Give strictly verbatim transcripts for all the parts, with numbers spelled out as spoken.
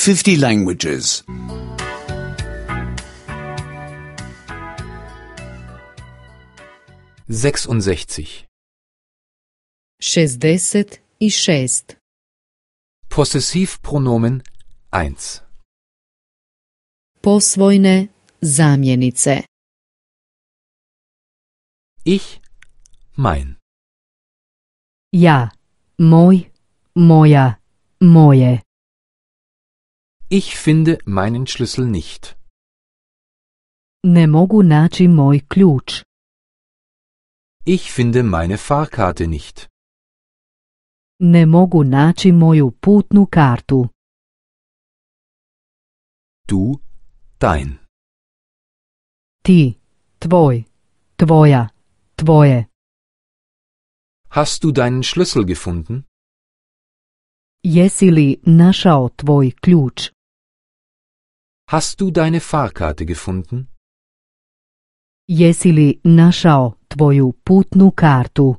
fifty languages. sechsundsechzig. šezdeset šest. Possessivpronomen eins. Posvojne zamjenice. Ich, mein. Ja, moj, moja, moje. Ich finde meinen Schlüssel nicht. Ne mogu naći moj ključ. Ich finde meine Fahrkarte nicht. Ne mogu naći moju putnu kartu. Du, dein. Ti, tvoj, tvoja, tvoje. Hast du deinen Schlüssel gefunden? Jesi li našao tvoj ključ? Hast du deine Fahrkarte gefunden? Jesi li našao tvoju putnu kartu?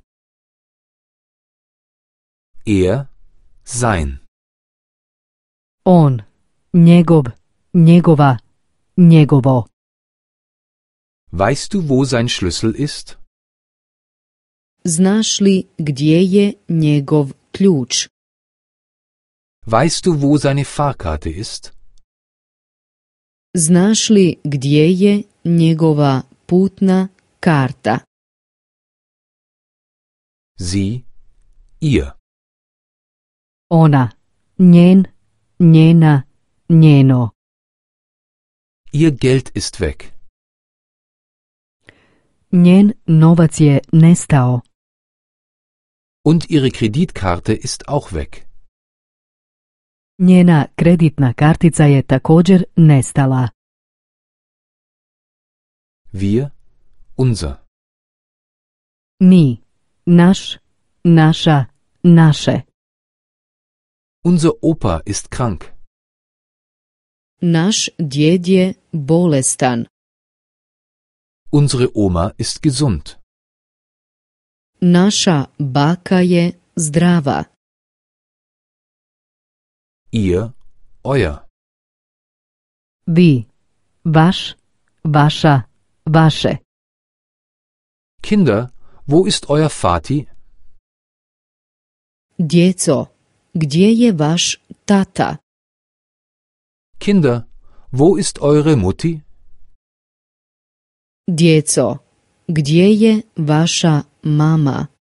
Er, sein. On, njegov, njegova, njegovo. Weißt du, wo sein Schlüssel ist? Znaš li gdje je njegov ključ? Weißt du, wo seine Fahrkarte ist? Znaš li gdje je njegova putna karta? Sie, ihr. Ona, njen, njena, njeno. Ihr Geld ist weg. Njen novac je nestao. Und ihre Kreditkarte ist auch weg. Njena kreditna kartica je također nestala. Wir, unser. Mi, naš, naša, naše. Unser Opa ist krank. Naš djed je bolestan. Unsere Oma ist gesund. Naša baka je zdrava. Ihr, euer. Vi, vaš, vaša, vaše. Kinder, wo ist euer Vati? Djeco, gdje je vaš tata? Kinder, wo ist eure Mutti? Djeco, gdje je vaša mama?